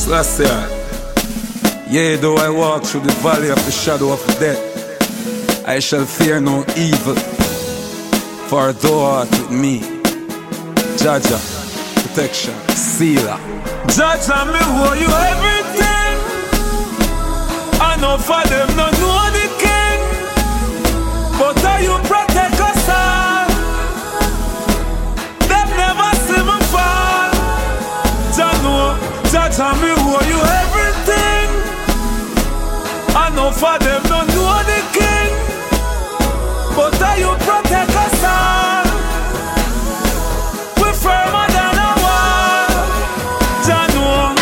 Selassie, yea, though I walk through the valley of the shadow of death, I shall fear no evil, for thou art with me. Jaja, protection, sealer. Jaja, me owe you everything. I know for them no know the king, but how you protect us all. Them never see me fall. Jaja, me owe you everything. I know for them no know the king, but how you protect us all. We're firmer than a wall. Jano,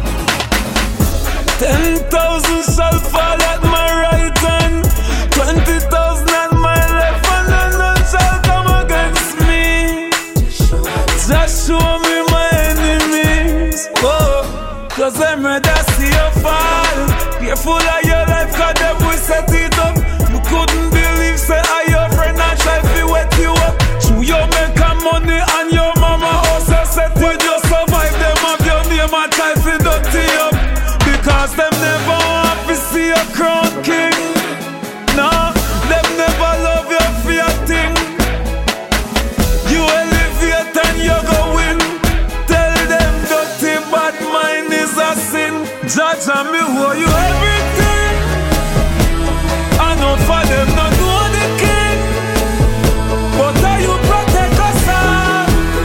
10,000 shall fall at my right hand, 20,000 at my left, and none shall come against me. Just show me my enemies, oh, 'cause them ready to see you fall. Careful of your life, 'cause them will set it up. You couldn't believe, say, I your friend and try to wet you up. True, you make a money and your mama also set when you survive them of your name and try to dirty up. Because them never want to see a crown king. No, them never love you for your thing. You elevate and you go win. Tell them dirty bad mind is a sin. Judge and me owe you everything. I know for them not know the king, but how you protect us all.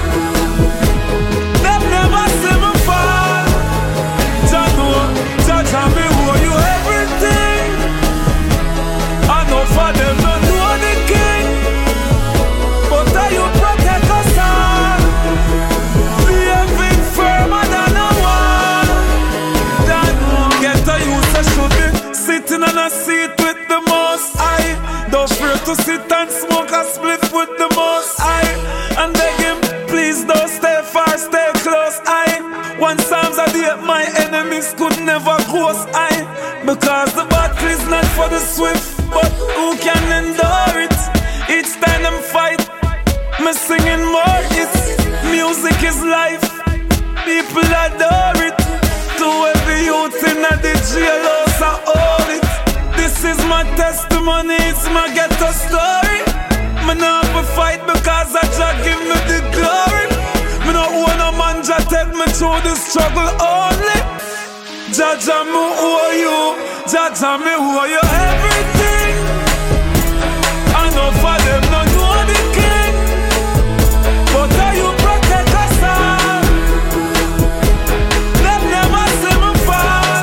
Them never see me fall. Judge and me owe you everything. I know for them not know the king, but how you protect us all. Living firmer than a wall. Get to you, so should be sitting on a seat with the most high. Don't fear to sit and smoke a split with the most high. And beg him, please don't stay far, stay close. One Psalms a day, my enemies could never cross. Because the battle is not for the swift, but who can endure it? Each time them fight, me singing more hits. Music is life, people adore it. To every youth in the jailhouse, I own it. This is my testimony, it's my ghetto story. Me not have to fight because I just give me the glory. Me not own a man, just take me through the struggle only. Jaja, me owe you, Jaja, me owe you everything. I know for them no know the king, but how you protect us all. Them never see me fall.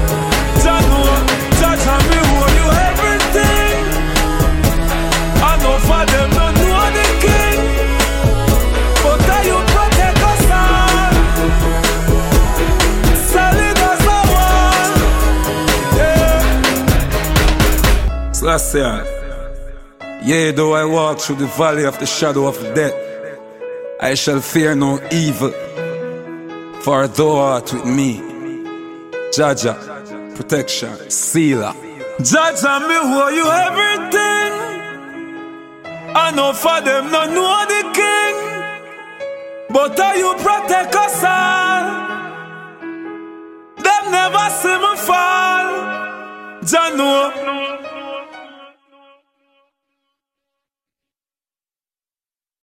Jaja, me owe you everything. I know for them no know the king, but how you protect us all. Solid as a wall, yeah. Selassie, yea, though I walk through the valley of the shadow of death, I shall fear no evil, for thou art with me. Jaja, protection, sealer. Jaja, me owe you everything. I know for them no know the king, but how you protect us all. Them never see me fall. Jah know.